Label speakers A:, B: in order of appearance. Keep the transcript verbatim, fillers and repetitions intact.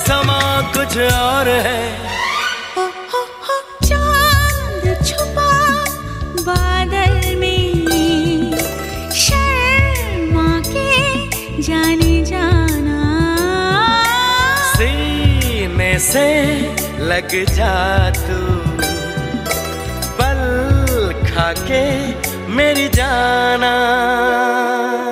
A: समा कुछ और है।
B: हो हो हो चांद छुपा बादल में, शर्मा के जाने जाना।
A: सीने से लग जा तू, पल खा के मेरी जाना।